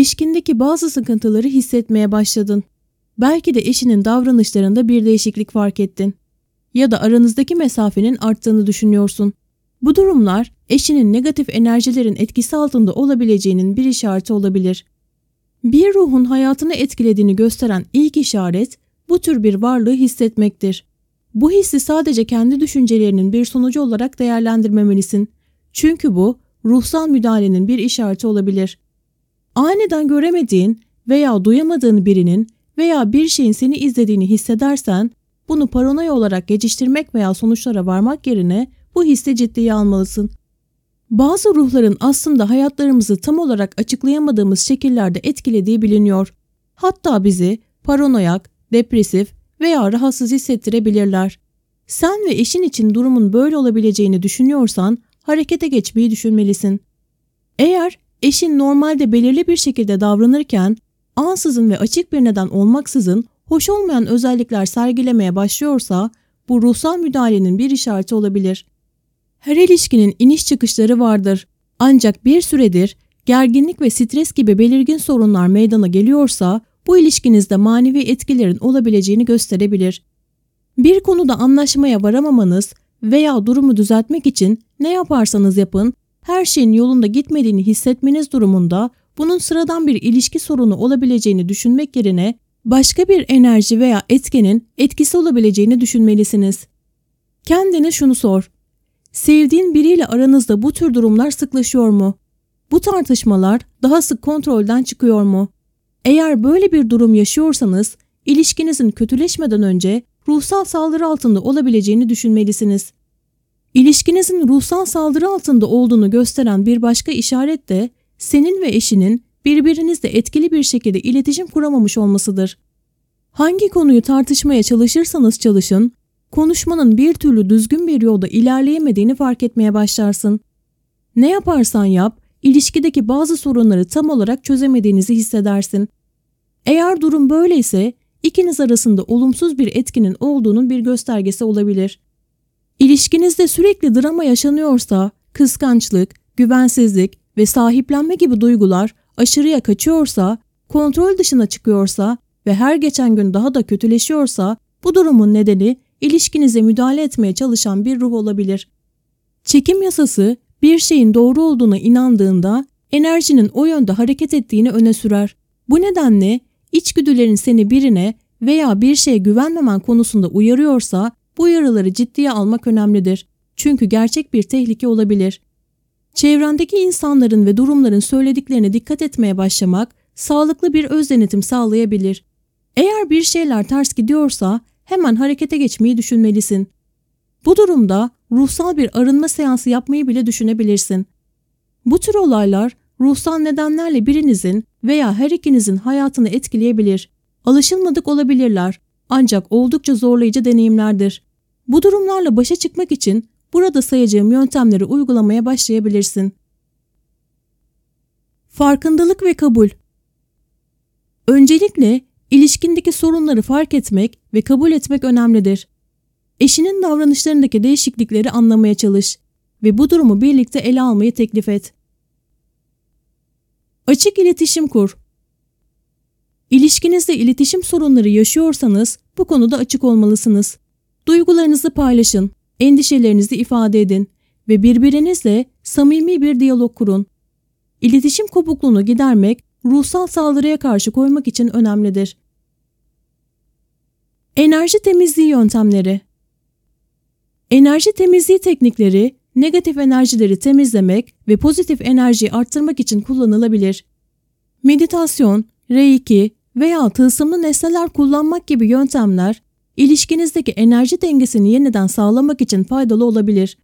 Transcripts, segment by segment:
İlişkindeki bazı sıkıntıları hissetmeye başladın. Belki de eşinin davranışlarında bir değişiklik fark ettin. Ya da aranızdaki mesafenin arttığını düşünüyorsun. Bu durumlar eşinin negatif enerjilerin etkisi altında olabileceğinin bir işareti olabilir. Bir ruhun hayatını etkilediğini gösteren ilk işaret bu tür bir varlığı hissetmektir. Bu hissi sadece kendi düşüncelerinin bir sonucu olarak değerlendirmemelisin. Çünkü bu ruhsal müdahalenin bir işareti olabilir. Aniden göremediğin veya duyamadığın birinin veya bir şeyin seni izlediğini hissedersen, bunu paranoya olarak geçiştirmek veya sonuçlara varmak yerine bu hissi ciddiye almalısın. Bazı ruhların aslında hayatlarımızı tam olarak açıklayamadığımız şekillerde etkilediği biliniyor. Hatta bizi paranoyak, depresif veya rahatsız hissettirebilirler. Sen ve eşin için durumun böyle olabileceğini düşünüyorsan harekete geçmeyi düşünmelisin. Eğer eşin normalde belirli bir şekilde davranırken ansızın ve açık bir neden olmaksızın hoş olmayan özellikler sergilemeye başlıyorsa bu ruhsal müdahalenin bir işareti olabilir. Her ilişkinin iniş çıkışları vardır. Ancak bir süredir gerginlik ve stres gibi belirgin sorunlar meydana geliyorsa bu ilişkinizde manevi etkilerin olabileceğini gösterebilir. Bir konuda anlaşmaya varamamanız veya durumu düzeltmek için ne yaparsanız yapın, her şeyin yolunda gitmediğini hissetmeniz durumunda bunun sıradan bir ilişki sorunu olabileceğini düşünmek yerine başka bir enerji veya etkenin etkisi olabileceğini düşünmelisiniz. Kendine şunu sor. Sevdiğin biriyle aranızda bu tür durumlar sıklaşıyor mu? Bu tartışmalar daha sık kontrolden çıkıyor mu? Eğer böyle bir durum yaşıyorsanız, ilişkinizin kötüleşmeden önce ruhsal saldırı altında olabileceğini düşünmelisiniz. İlişkinizin ruhsal saldırı altında olduğunu gösteren bir başka işaret de senin ve eşinin birbirinizle etkili bir şekilde iletişim kuramamış olmasıdır. Hangi konuyu tartışmaya çalışırsanız çalışın, konuşmanın bir türlü düzgün bir yolda ilerleyemediğini fark etmeye başlarsın. Ne yaparsan yap, ilişkideki bazı sorunları tam olarak çözemediğinizi hissedersin. Eğer durum böyleyse, ikiniz arasında olumsuz bir etkinin olduğunun bir göstergesi olabilir. İlişkinizde sürekli drama yaşanıyorsa, kıskançlık, güvensizlik ve sahiplenme gibi duygular aşırıya kaçıyorsa, kontrol dışına çıkıyorsa ve her geçen gün daha da kötüleşiyorsa, bu durumun nedeni ilişkinize müdahale etmeye çalışan bir ruh olabilir. Çekim yasası bir şeyin doğru olduğuna inandığında enerjinin o yönde hareket ettiğini öne sürer. Bu nedenle içgüdülerin seni birine veya bir şeye güvenmemen konusunda uyarıyorsa bu uyarıları ciddiye almak önemlidir. Çünkü gerçek bir tehlike olabilir. Çevrendeki insanların ve durumların söylediklerine dikkat etmeye başlamak sağlıklı bir öz denetim sağlayabilir. Eğer bir şeyler ters gidiyorsa hemen harekete geçmeyi düşünmelisin. Bu durumda ruhsal bir arınma seansı yapmayı bile düşünebilirsin. Bu tür olaylar ruhsal nedenlerle birinizin veya her ikinizin hayatını etkileyebilir. Alışılmadık olabilirler ancak oldukça zorlayıcı deneyimlerdir. Bu durumlarla başa çıkmak için burada sayacağım yöntemleri uygulamaya başlayabilirsin. Farkındalık ve kabul. Öncelikle ilişkindeki sorunları fark etmek ve kabul etmek önemlidir. Eşinin davranışlarındaki değişiklikleri anlamaya çalış ve bu durumu birlikte ele almayı teklif et. Açık iletişim kur. İlişkinizde iletişim sorunları yaşıyorsanız bu konuda açık olmalısınız. Duygularınızı paylaşın, endişelerinizi ifade edin ve birbirinizle samimi bir diyalog kurun. İletişim kopukluğunu gidermek, ruhsal saldırıya karşı koymak için önemlidir. Enerji temizliği yöntemleri. Enerji temizliği teknikleri, negatif enerjileri temizlemek ve pozitif enerjiyi arttırmak için kullanılabilir. Meditasyon, reiki veya tılsımlı nesneler kullanmak gibi yöntemler, ilişkinizdeki enerji dengesini yeniden sağlamak için faydalı olabilir.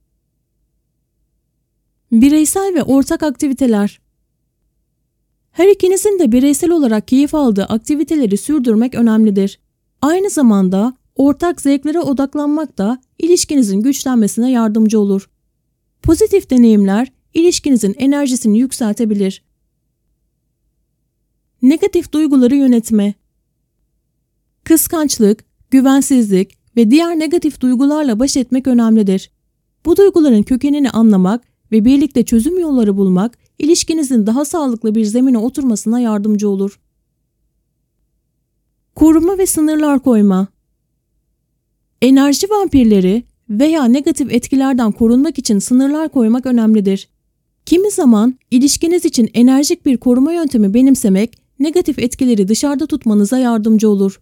Bireysel ve ortak aktiviteler. Her ikinizin de bireysel olarak keyif aldığı aktiviteleri sürdürmek önemlidir. Aynı zamanda ortak zevklere odaklanmak da ilişkinizin güçlenmesine yardımcı olur. Pozitif deneyimler ilişkinizin enerjisini yükseltebilir. Negatif duyguları yönetme. Kıskançlık, güvensizlik ve diğer negatif duygularla baş etmek önemlidir. Bu duyguların kökenini anlamak ve birlikte çözüm yolları bulmak ilişkinizin daha sağlıklı bir zemine oturmasına yardımcı olur. Koruma ve sınırlar koyma. Enerji vampirleri veya negatif etkilerden korunmak için sınırlar koymak önemlidir. Kimi zaman ilişkiniz için enerjik bir koruma yöntemi benimsemek, negatif etkileri dışarıda tutmanıza yardımcı olur.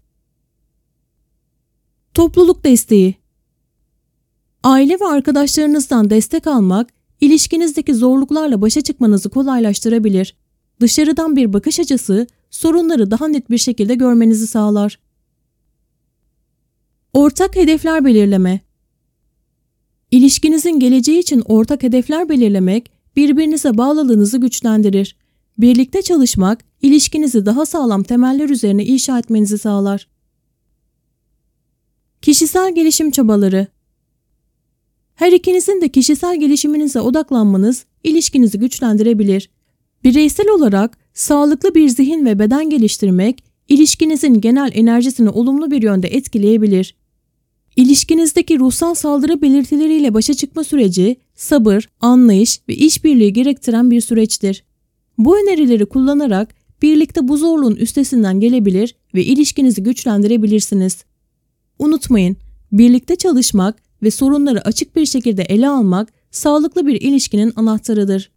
Topluluk desteği. Aile ve arkadaşlarınızdan destek almak, ilişkinizdeki zorluklarla başa çıkmanızı kolaylaştırabilir. Dışarıdan bir bakış açısı, sorunları daha net bir şekilde görmenizi sağlar. Ortak hedefler belirleme. İlişkinizin geleceği için ortak hedefler belirlemek, birbirinize bağlılığınızı güçlendirir. Birlikte çalışmak, ilişkinizi daha sağlam temeller üzerine inşa etmenizi sağlar. Kişisel gelişim çabaları. Her ikinizin de kişisel gelişiminize odaklanmanız ilişkinizi güçlendirebilir. Bireysel olarak sağlıklı bir zihin ve beden geliştirmek, ilişkinizin genel enerjisini olumlu bir yönde etkileyebilir. İlişkinizdeki ruhsal saldırı belirtileriyle başa çıkma süreci, sabır, anlayış ve işbirliği gerektiren bir süreçtir. Bu önerileri kullanarak birlikte bu zorluğun üstesinden gelebilir ve ilişkinizi güçlendirebilirsiniz. Unutmayın, birlikte çalışmak ve sorunları açık bir şekilde ele almak, sağlıklı bir ilişkinin anahtarıdır.